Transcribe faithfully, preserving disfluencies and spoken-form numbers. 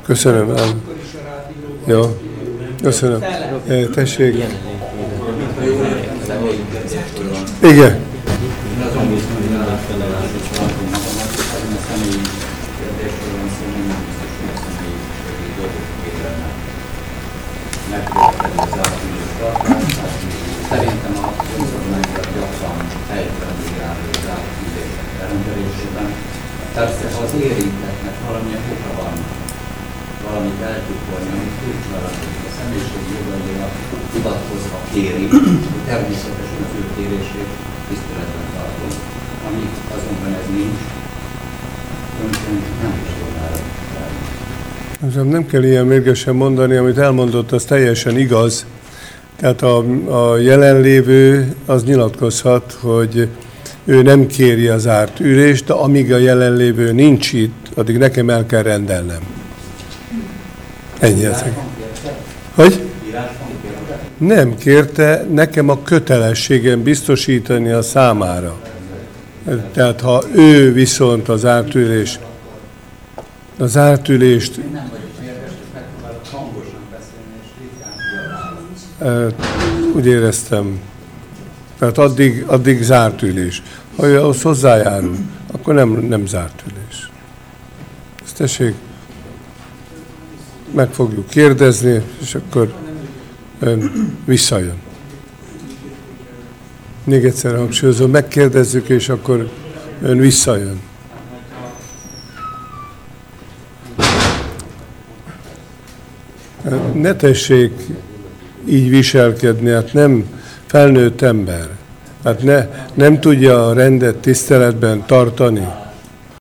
Köszönöm. Jó. Köszönöm. Tessék. Igen. Szerintem a önkormányzat gyakran helyben járó zárókülések elrendelésében. Persze, ha az érintettnek valamilyen oka van, valamit eltitkolni, amit kulcsalatot a személyiségi jogaira hivatkozva kéri, természetesen az ő kérését tiszteletben tartom. Amíg azonban ez nincs, önként nem is tudnára. Nem kell ilyen mérgesen mondani, amit elmondott, az teljesen igaz. Tehát a, a jelenlévő az nyilatkozhat, hogy ő nem kéri az zárt ülést, de amíg a jelenlévő nincs itt, addig nekem el kell rendelnem. Ennyi ezek. Hogy? Nem kérte, nekem a kötelességem biztosítani a számára. Tehát ha ő viszont az zárt ülés, a zárt ülést úgy éreztem. Tehát addig, addig zárt ülés. Ha ő ahhoz hozzájárul, akkor nem, nem zárt ülés. Ezt tessék, meg fogjuk kérdezni, és akkor ön visszajön. Még egyszer hangsúlyozom, megkérdezzük, és akkor ön visszajön. Ne tessék így viselkedni, hát nem felnőtt ember. Hát ne, nem tudja a rendet tiszteletben tartani.